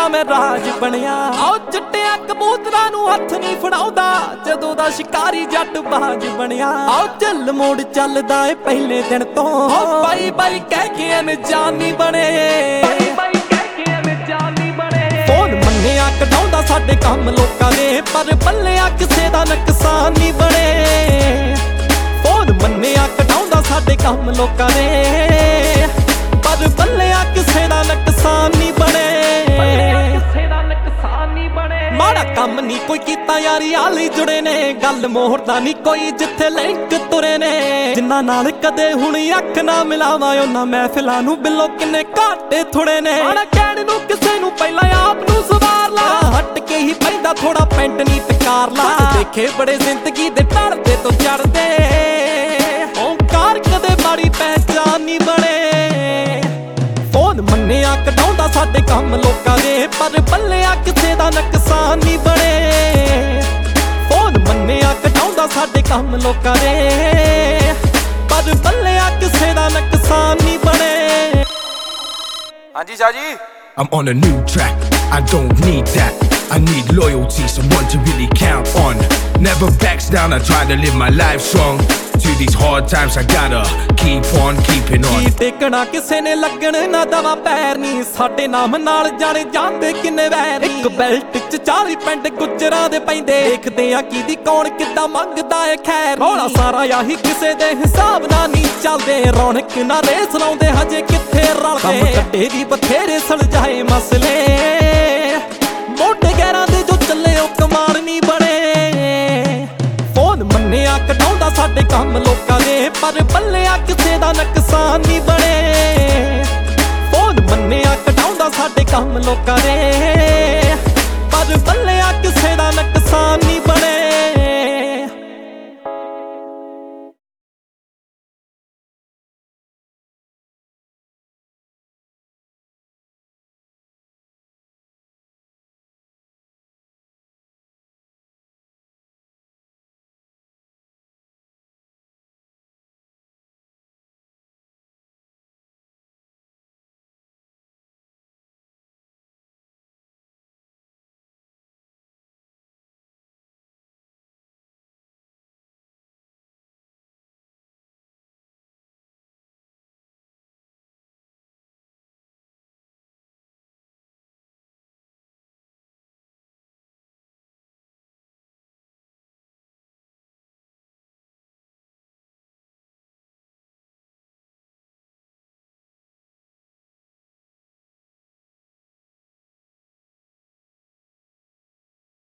ਦਾ ਮੈਂ ਰਾਜ ਬਣਿਆ। ਆਓ ਚਿੱਟਿਆਂ ਕਬੂਤਰਾਂ ਨੂੰ ਹੱਥ ਨਹੀਂ ਫੜਾਉਂਦਾ ਜਦੋਂ ਦਾ ਸ਼ਿਕਾਰੀ ਜੱਟ ਬਾਜ ਬਣਿਆ। ਆਓ ਝੱਲ ਮੋੜ ਚੱਲਦਾ ਏ ਪਹਿਲੇ ਦਿਨ ਤੋਂ, ਬਾਈ ਬਾਈ ਕਹਿ ਕੇ ਅਣਜਾਨੀ ਬਣੇ। ਫੋਨ ਮੰਨਿਆ ਕਢਾਉਂਦਾ ਸਾਡੇ ਕੰਮ ਲੋਕਾਂ ਦੇ, ਪਰ ਬੱਲਿਆ ਕਿਸੇ ਦਾ ਨੁਕਸਾਨ ਨਹੀਂ ਬਣੇ। ਫੋਨ ਮੰਨਿਆ ਕਢਾਉਂਦਾ ਸਾਡੇ ਕੰਮ ਲੋਕਾਂ ਦੇ, ਪਰ ਬੱਲਿਆ ਕਿਸੇ ਦਾ ਨੁਕਸਾਨ ਨਹੀਂ ਬਣੇ। ਮਾੜਾ ਕੰਮ ਨਹੀਂ ਕੋਈ ਕੀਤਾ ਯਾਰੀ ਆਲੀ ਜੁੜੇ ਨੇ, ਗੱਲ ਮੋੜਦਾ ਨਹੀਂ ਕੋਈ ਜਿੱਥੇ ਲਿੰਕ ਤੁਰੇ ਨੇ। ਜਿਨ੍ਹਾਂ ਨਾਲ ਕਦੇ ਹੁਣ ਅੱਖ ਨਾ ਮਿਲਾਵਾਂ ਉਹਨਾਂ ਮਹਿਫਿਲਾਂ ਨੂੰ ਬਿੱਲੋ ਕਿੰਨੇ ਘਾਟੇ ਥੋੜੇ ਨੇ। ਮਾੜਾ ਕਹਿਣ ਨੂੰ ਕਿਸੇ ਨੂੰ ਪਹਿਲਾਂ ਆਪ ਨੂੰ ਸੁਧਾਰ ਲਾ, ਹਟ ਕੇ ਹੀ ਪੈਂਦਾ ਥੋੜਾ ਪੈਂਟ ਨੀ ਟਕਾਰ ਲਾ। ਦੇਖੇ ਬੜੇ ਜ਼ਿੰਦਗੀ ਦੇ ਢਲਦੇ ਤੋਂ ਚੜਦੇ, ਓਂਕਾਰ ਕਦੇ ਮਾੜੀ ਪਹਿਚਾਨ ਨਹੀਂ ਬਣੇ। ਫੋਨ ਮੰਨਿਆ ਕਢਾਉਂਦਾ ਸਾਡੇ ਕੰਮ ਲੋਕਾਂ ਦੇ, ਪਰ ਬੱਲਿਆ ਕਿਸੇ ਦਾ ਨੁਕਸਾਨ ਨਹੀਂ ਬਣੇ। ਫੋਨ ਮੰਨਿਆ ਕਢਾਉਂਦਾ ਸਾਡੇ ਕੰਮ ਲੋਕਾਂ ਦੇ, ਪਰ ਬੱਲਿਆ ਕਿਸੇ ਦਾ ਨੁਕਸਾਨ ਨਹੀਂ ਬਣੇ। ਹਾਂਜੀ Shah ji. I'm on a new track, I don't need that. I need loyalty, someone to really count on. Never backs down, I try to live my life strong. Through these hard times I gotta keep on keeping on. ਕੀ ਟੇਕਣਾ ਕਿਸੇ ਨੇ ਲੱਗਣ ਨਾ ਦਵਾ ਪੈਰ ਨੀ, ਸਾਡੇ ਨਾਮ ਨਾਲ ਜਾਣੇ ਜਾਂਦੇ ਕਿੰਨੇ ਵੈਰ। ਇੱਕ ਬੈਲਟ ਚ 40 ਪਿੰਡ ਗੁੱਜਰਾਂ ਦੇ ਪੈਂਦੇ, ਦੇਖਦੇ ਆ ਕਿਹਦੀ ਕੌਣ ਕਿੱਦਾਂ ਮੰਗਦਾ ਏ ਖੈਰ। ਰੌਲਾ ਸਾਰਾ ਆਹੀ ਕਿਸੇ ਦੇ ਹਿਸਾਬ ਨਾਲ ਨਹੀਂ ਚੱਲਦੇ, ਰੌਣਕ ਨਾ ਰੇਸ ਲਾਉਂਦੇ ਹਜੇ ਕਿੱਥੇ ਰਲਦੇ। ਕੰਮ ਕੱਟੇ ਦੀ ਬਥੇਰੇ ਸੁਲਝਾਏ ਮਸਲੇ, ਮੋਢੇ ਗੈਰਾਂ ਦੇ ਜੋ ਚੱਲੇ ਉਹ ਕਮਾਲ ਨਹੀਂ ਬਣੇ। ਫੋਨ ਮੰਨਿਆ ਕਢਾਉਂਦਾ ਸਾਡੇ ਕੰਮ ਲੋਕਾਂ ਦੇ, ਪਰ ਬੱਲਿਆ ਕਿਸੇ ਦਾ ਨੁਕਸਾਨ ਨਹੀਂ ਬਣੇ। ਫੋਨ ਮੰਨਿਆ ਕਢਾਉਂਦਾ ਸਾਡੇ ਕੰਮ ਲੋਕਾਂ ਦੇ,